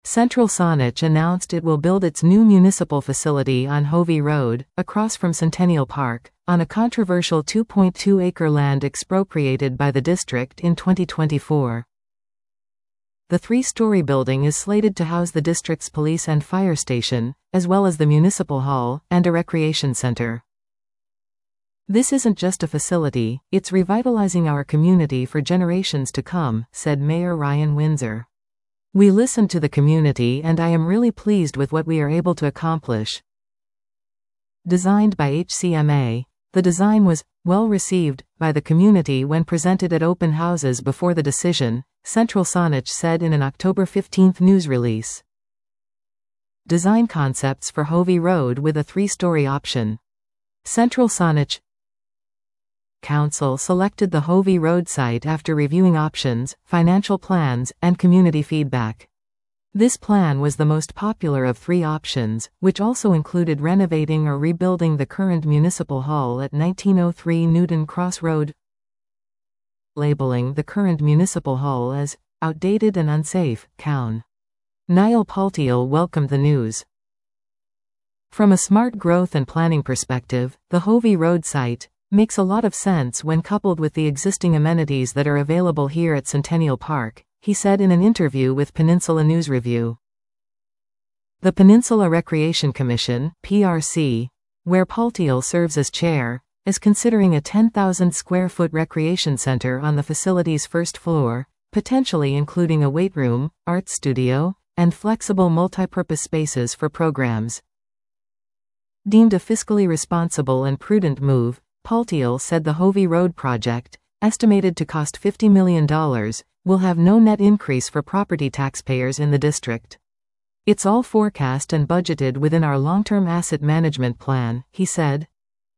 Central Saanich announced it will build its new municipal facility on Hovey Road, across from Centennial Park, on a controversial 2.2-acre land expropriated by the district in 2024. The three-story building is slated to house the district's police and fire station, as well as the municipal hall, and a recreation center. "This isn't just a facility, it's revitalizing our community for generations to come," said Mayor Ryan Windsor. "We listened to the community and I am really pleased with what we are able to accomplish." Designed by HCMA, the design was well received by the community when presented at open houses before the decision, Central Saanich said in an October 15 news release. Design concepts for Hovey Road with a three-story option. Central Saanich Council selected the Hovey Road site after reviewing options, financial plans, and community feedback. This plan was the most popular of three options, which also included renovating or rebuilding the current municipal hall at 1903 Newton Cross Road, labeling the current municipal hall as outdated and unsafe. Coun. Niall Paltiel welcomed the news. From a smart growth and planning perspective, the Hovey Road site makes a lot of sense when coupled with the existing amenities that are available here at Centennial Park, he said in an interview with Peninsula News Review. The Peninsula Recreation Commission, PRC, where Paltiel serves as chair, is considering a 10,000-square-foot recreation center on the facility's first floor, potentially including a weight room, art studio, and flexible multipurpose spaces for programs. Deemed a fiscally responsible and prudent move, Paltiel said the Hovey Road project, estimated to cost $50 million, will have no net increase for property taxpayers in the district. "It's all forecast and budgeted within our long-term asset management plan," he said.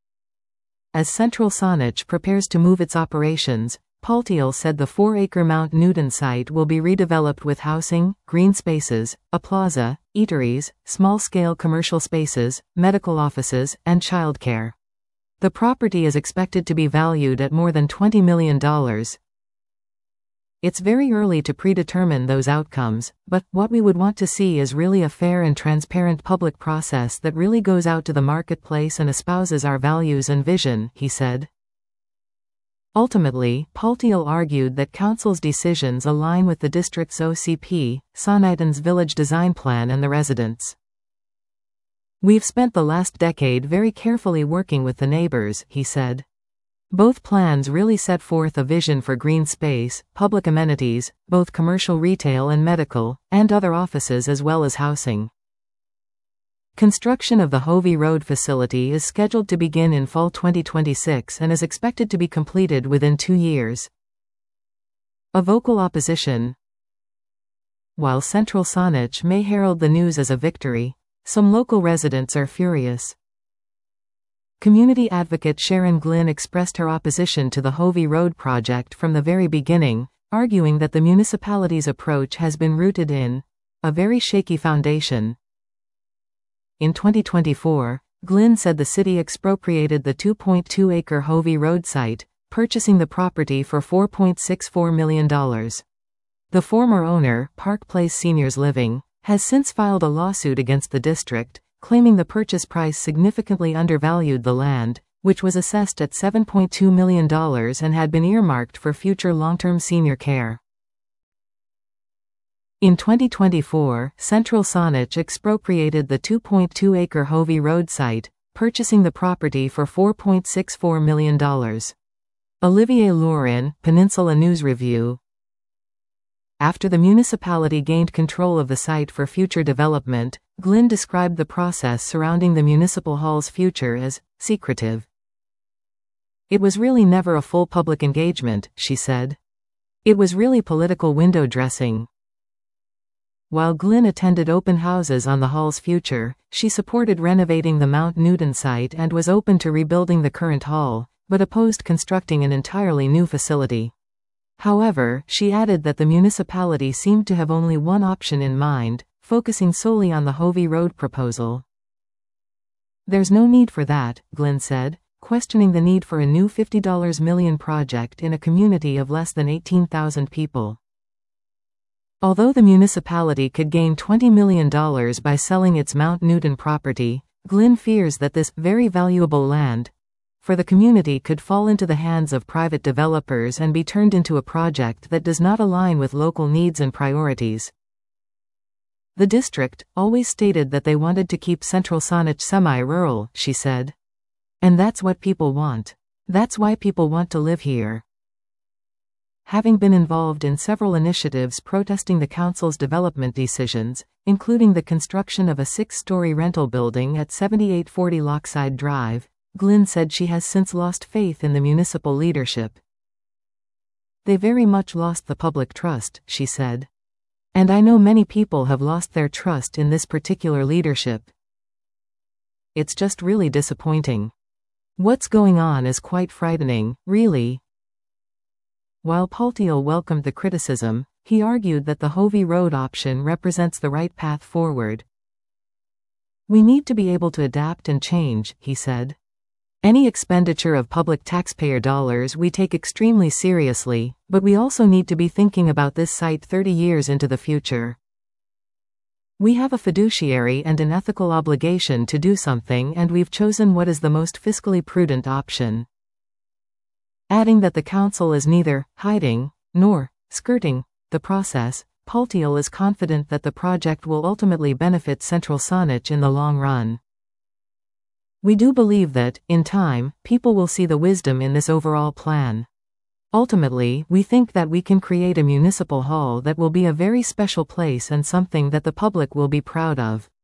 As Central Saanich prepares to move its operations, Paltiel said the 4-acre Mount Newton site will be redeveloped with housing, green spaces, a plaza, eateries, small-scale commercial spaces, medical offices, and childcare. The property is expected to be valued at more than $20 million. "It's very early to predetermine those outcomes, but what we would want to see is really a fair and transparent public process that really goes out to the marketplace and espouses our values and vision," he said. Ultimately, Paltiel argued that Council's decisions align with the district's OCP, Saanich Village Design Plan and the residents. "We've spent the last decade very carefully working with the neighbors," he said. Both plans really set forth a vision for green space, public amenities, both commercial retail and medical, and other offices as well as housing. Construction of the Hovey Road facility is scheduled to begin in fall 2026 and is expected to be completed within 2 years. A vocal opposition. While Central Saanich may herald the news as a victory, some local residents are furious. Community advocate Sharon Glynn expressed her opposition to the Hovey Road project from the very beginning, arguing that the municipality's approach has been rooted in a very shaky foundation. In 2024, Glynn said the city expropriated the 2.2-acre Hovey Road site, purchasing the property for $4.64 million. The former owner, Park Place Seniors Living, has since filed a lawsuit against the district, claiming the purchase price significantly undervalued the land, which was assessed at $7.2 million and had been earmarked for future long-term senior care. In 2024, Central Saanich expropriated the 2.2-acre Hovey Road site, purchasing the property for $4.64 million. Olivier Laurin, Peninsula News Review. After the municipality gained control of the site for future development, Glynn described the process surrounding the municipal hall's future as secretive. "It was really never a full public engagement," she said. "It was really political window dressing." While Glynn attended open houses on the hall's future, she supported renovating the Mount Newton site and was open to rebuilding the current hall, but opposed constructing an entirely new facility. However, she added that the municipality seemed to have only one option in mind, focusing solely on the Hovey Road proposal. "There's no need for that," Glynn said, questioning the need for a new $50 million project in a community of less than 18,000 people. Although the municipality could gain $20 million by selling its Mount Newton property, Glynn fears that this very valuable land for the community could fall into the hands of private developers and be turned into a project that does not align with local needs and priorities. The district always stated that they wanted to keep Central Saanich semi-rural, she said. And that's what people want. That's why people want to live here. Having been involved in several initiatives protesting the council's development decisions, including the construction of a 6-story rental building at 7840 Lochside Drive, Glynn said she has since lost faith in the municipal leadership. They very much lost the public trust, she said. And I know many people have lost their trust in this particular leadership. It's just really disappointing. What's going on is quite frightening, really. While Paltiel welcomed the criticism, he argued that the Hovey Road option represents the right path forward. We need to be able to adapt and change, he said. Any expenditure of public taxpayer dollars we take extremely seriously, but we also need to be thinking about this site 30 years into the future. We have a fiduciary and an ethical obligation to do something, and we've chosen what is the most fiscally prudent option. Adding that the council is neither hiding nor skirting the process, Paltiel is confident that the project will ultimately benefit Central Saanich in the long run. We do believe that, in time, people will see the wisdom in this overall plan. Ultimately, we think that we can create a municipal hall that will be a very special place and something that the public will be proud of.